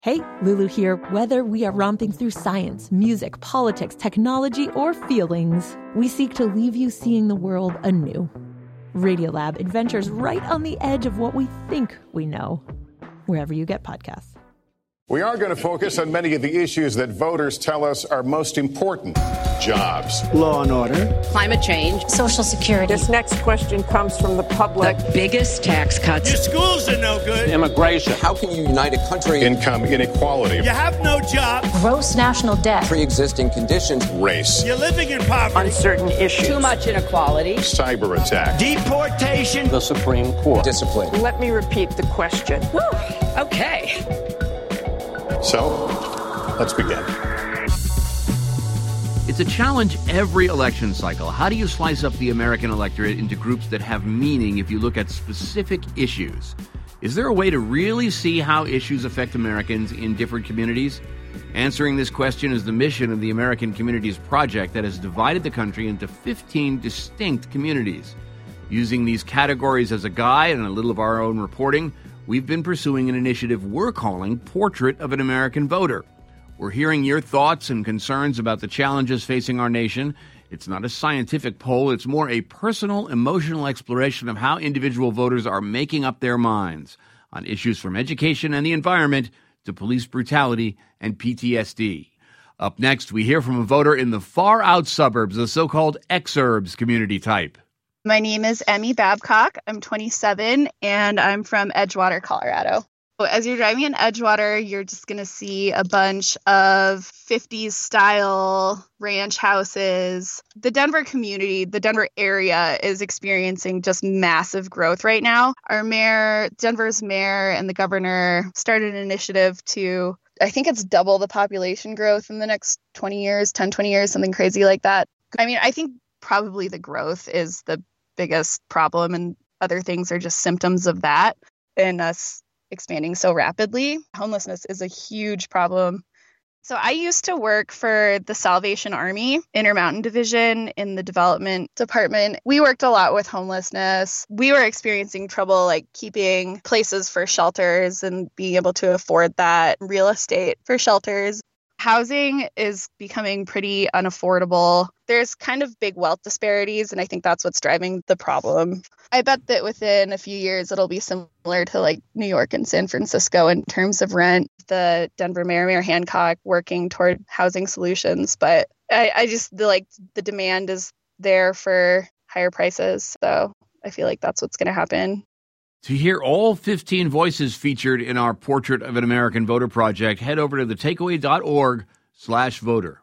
Hey, Lulu here. Whether we are romping through science, music, politics, technology, or feelings, we seek to leave you seeing the world anew. Radiolab adventures right on the edge of what we think we know, wherever you get podcasts. We are going to focus on many of the issues that voters tell us are most important. Jobs. Law and order. Climate change. Social security. This next question comes from the public. The biggest tax cuts. Your schools are no good. Immigration. How can you unite a country? Income inequality. You have no job. Gross national debt. Pre-existing conditions. Race. You're living in poverty. Uncertain issues. Too much inequality. Cyber attack. Deportation. The Supreme Court. Discipline. Let me repeat the question. Woo. Okay. So, let's begin. It's a challenge every election cycle. How do you slice up the American electorate into groups that have meaning if you look at specific issues? Is there a way to really see how issues affect Americans in different communities? Answering this question is the mission of the American Communities Project that has divided the country into 15 distinct communities. Using these categories as a guide and a little of our own reporting, we've been pursuing an initiative we're calling Portrait of an American Voter. We're hearing your thoughts and concerns about the challenges facing our nation. It's not a scientific poll. It's more a personal, emotional exploration of how individual voters are making up their minds on issues from education and the environment to police brutality and PTSD. Up next, we hear from a voter in the far-out suburbs, the so-called exurbs community type. My name is Emmy Babcock. I'm 27, and I'm from Edgewater, Colorado. As you're driving in Edgewater, you're just going to see a bunch of 50s-style ranch houses. The Denver community, the Denver area is experiencing just massive growth right now. Our mayor, Denver's mayor, and the governor started an initiative to, I think it's double the population growth in the next 20 years, 10, 20 years, something crazy like that. I mean, I think probably the growth is the biggest problem, and other things are just symptoms of that and us expanding so rapidly. Homelessness is a huge problem. So I used to work for the Salvation Army Intermountain Division in the development department. We worked a lot with homelessness. We were experiencing trouble like keeping places for shelters and being able to afford that, real estate for shelters. Housing is becoming pretty unaffordable. There's kind of big wealth disparities, and I think that's what's driving the problem. I bet that within a few years, it'll be similar to like New York and San Francisco in terms of rent. The Denver Mayor, Mayor Hancock, working toward housing solutions. But I just the demand is there for higher prices. So I feel like that's what's going to happen. To hear all 15 voices featured in our Portrait of an American Voter project, head over to thetakeaway.org/voter.